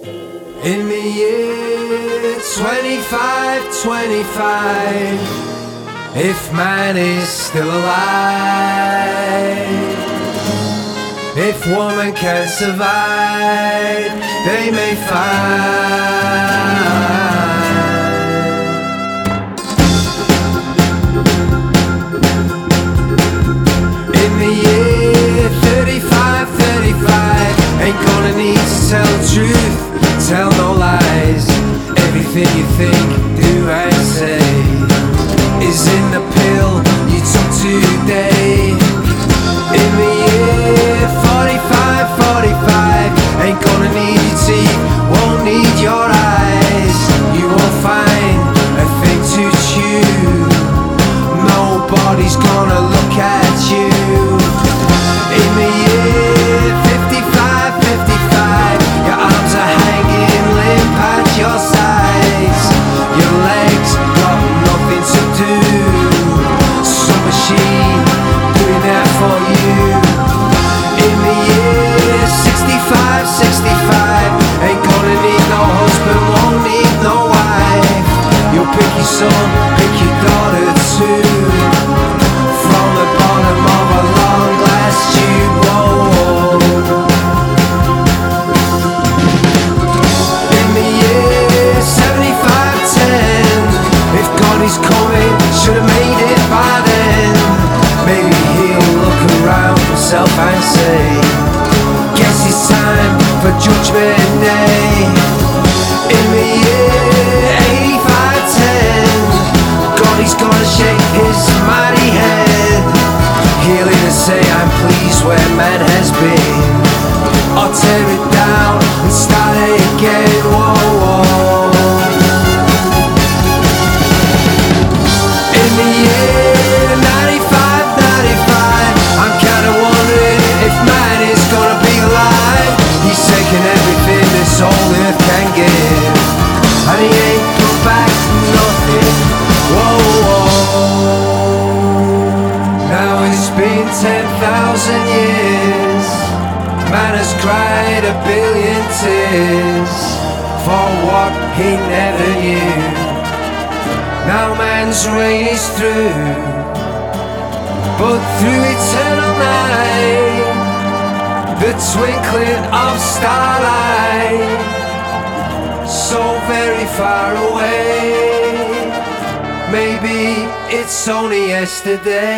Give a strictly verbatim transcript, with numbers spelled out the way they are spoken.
In the year twenty-five twenty-five, if man is still alive, if woman can survive, they may find. In the year thirty-five thirty-five, ain't gonna need to tell the truth, tell no lies. Everything you think, do and say is in the pill you took today. In the year forty-five forty-five, ain't gonna need your teeth, won't need your eyes. You won't find a thing to chew, nobody's gonna look at you. In the year fifty-five fifty-five, your arms are hanging limp at your sides, your legs got nothing to do, some machine doing that for you. In the year sixty-five sixty-five, ain't gonna need no husband, won't need no wife. You'll pick your son, pick your daughter too, from the bottom of a long glass tube. Whoa. In the year seventy-five ten, if God is coming, should have made it by then. Maybe he'll look around himself and say, guess it's time for Judgment Day. In the year eighty-five ten, God is gonna shake his mighty head. He'll either say I'm pleased where man has been, or tear it down and start again. Whoa, whoa. In the year ninety-five ninety-five, I'm kinda wondering if man is gonna be alive. He's taken everything this whole earth can give, and he ain't put back nothing. Whoa, whoa. Now it's been ten thousand years, man has cried a billion tears for what he never knew. Now man's reign is through, but through eternal night, the twinkling of starlight, so very far away. Maybe it's only yesterday.